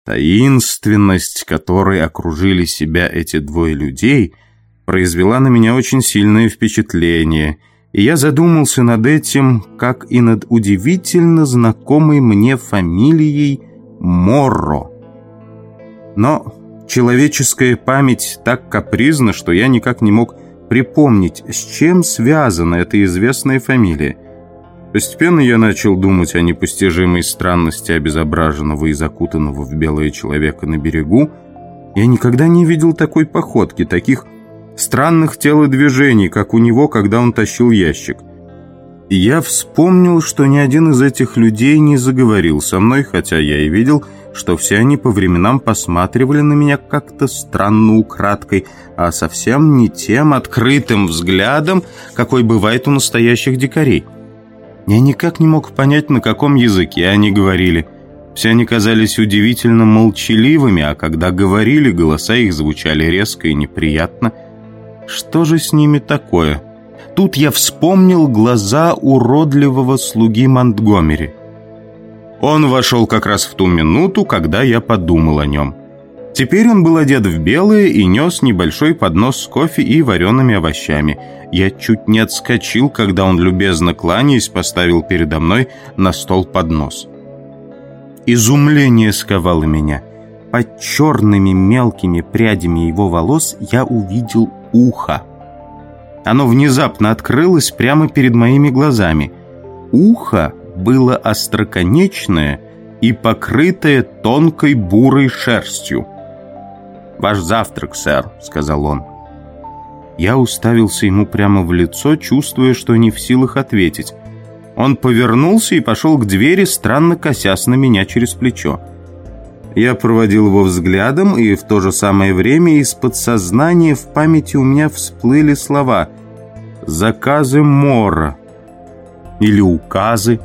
Таинственность, которой окружили себя эти двое людей, произвела на меня очень сильное впечатление, и я задумался над этим, как и над удивительно знакомой мне фамилией Морро. Но человеческая память так капризна, что я никак не мог припомнить, с чем связана эта известная фамилия. Постепенно я начал думать о непостижимой странности обезображенного и закутанного в белое человека на берегу. Я никогда не видел такой походки, таких странных телодвижений, как у него, когда он тащил ящик. И я вспомнил, что ни один из этих людей не заговорил со мной, хотя я и видел, что все они по временам посматривали на меня как-то странно украдкой, а совсем не тем открытым взглядом, какой бывает у настоящих дикарей. Я никак не мог понять, на каком языке они говорили. Все они казались удивительно молчаливыми, а когда говорили, голоса их звучали резко и неприятно. Что же с ними такое? Тут я вспомнил глаза уродливого слуги Монтгомери. Он вошел как раз в ту минуту, когда я подумал о нем. Теперь он был одет в белое и нес небольшой поднос с кофе и вареными овощами. Я чуть не отскочил, когда он, любезно кланяясь, поставил передо мной на стол поднос. Изумление сковало меня. Под черными мелкими прядями его волос я увидел ухо. Оно внезапно открылось прямо перед моими глазами. Ухо было остроконечное и покрытое тонкой бурой шерстью. «Ваш завтрак, сэр», — сказал он. Я уставился ему прямо в лицо, чувствуя, что не в силах ответить. Он повернулся и пошел к двери, странно косясь на меня через плечо. Я проводил его взглядом, и в то же самое время из подсознания в памяти у меня всплыли слова «заказы Морро» или «указы».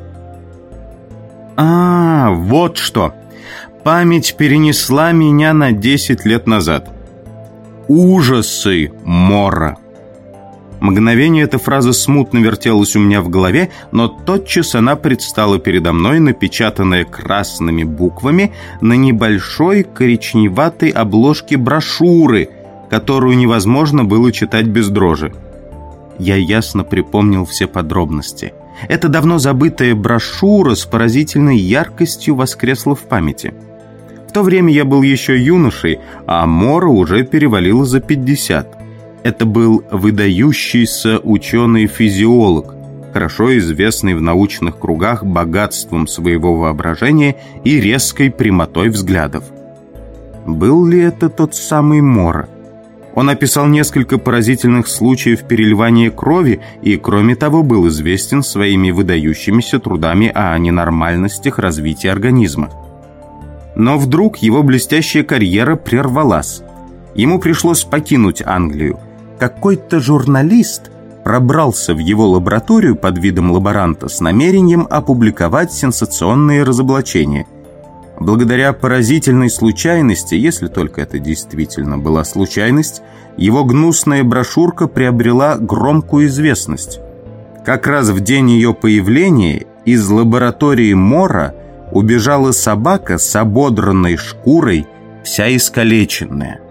Вот что! Память перенесла меня на 10 лет назад. Ужасы Морро. Мгновение эта фраза смутно вертелась у меня в голове, но тотчас она предстала передо мной, напечатанная красными буквами на небольшой коричневатой обложке брошюры, которую невозможно было читать без дрожи. Я ясно припомнил все подробности. Эта давно забытая брошюра с поразительной яркостью воскресла в памяти. В то время я был еще юношей, а Морро уже перевалило за 50. Это был выдающийся ученый-физиолог, хорошо известный в научных кругах богатством своего воображения и резкой прямотой взглядов. Был ли это тот самый Морро? Он описал несколько поразительных случаев переливания крови и, кроме того, был известен своими выдающимися трудами о ненормальностях развития организма. Но вдруг его блестящая карьера прервалась. Ему пришлось покинуть Англию. Какой-то журналист пробрался в его лабораторию под видом лаборанта с намерением опубликовать сенсационные разоблачения. Благодаря поразительной случайности, если только это действительно была случайность, его гнусная брошюрка приобрела громкую известность. Как раз в день ее появления из лаборатории Морро убежала собака с ободранной шкурой, вся искалеченная.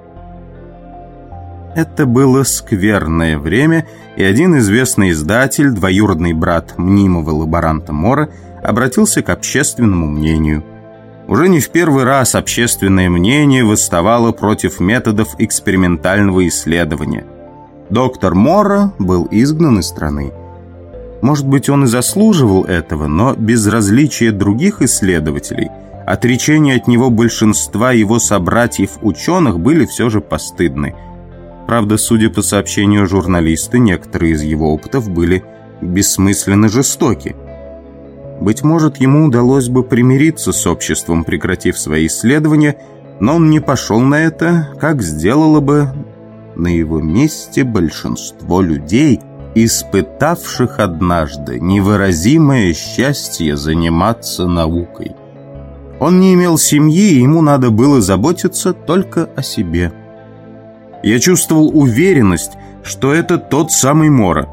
Это было скверное время, и один известный издатель, двоюродный брат мнимого лаборанта Морро, обратился к общественному мнению. Уже не в первый раз общественное мнение восставало против методов экспериментального исследования. Доктор Морро был изгнан из страны. Может быть, он и заслуживал этого, но безразличие других исследователей, отречение от него большинства его собратьев-ученых были все же постыдны. Правда, судя по сообщению журналиста, некоторые из его опытов были бессмысленно жестоки. Быть может, ему удалось бы примириться с обществом, прекратив свои исследования, но он не пошел на это, как сделало бы на его месте большинство людей, испытавших однажды невыразимое счастье заниматься наукой. Он не имел семьи, и ему надо было заботиться только о себе. Я чувствовал уверенность, что это тот самый Морро.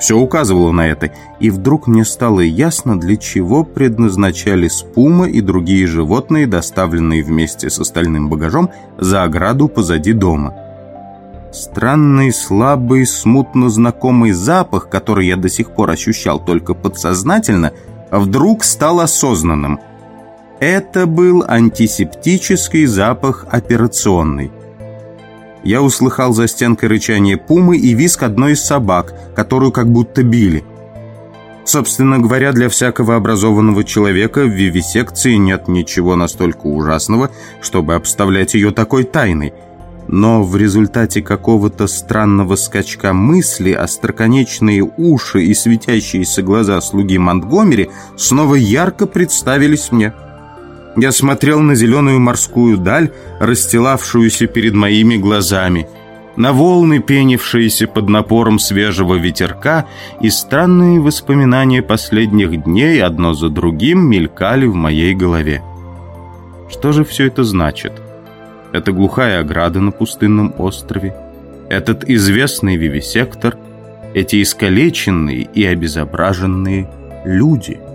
Все указывало на это, и вдруг мне стало ясно, для чего предназначались пума и другие животные, доставленные вместе с остальным багажом за ограду позади дома. Странный, слабый, смутно знакомый запах, который я до сих пор ощущал только подсознательно, вдруг стал осознанным. Это был антисептический запах операционной. Я услыхал за стенкой рычание пумы и визг одной из собак, которую как будто били. Собственно говоря, для всякого образованного человека в вивисекции нет ничего настолько ужасного, чтобы обставлять ее такой тайной. Но в результате какого-то странного скачка мысли остроконечные уши и светящиеся глаза слуги Монтгомери снова ярко представились мне. Я смотрел на зеленую морскую даль, расстилавшуюся перед моими глазами, на волны, пенившиеся под напором свежего ветерка, и странные воспоминания последних дней одно за другим мелькали в моей голове. Что же все это значит? Это глухая ограда на пустынном острове, этот известный вивисектор, эти искалеченные и обезображенные люди.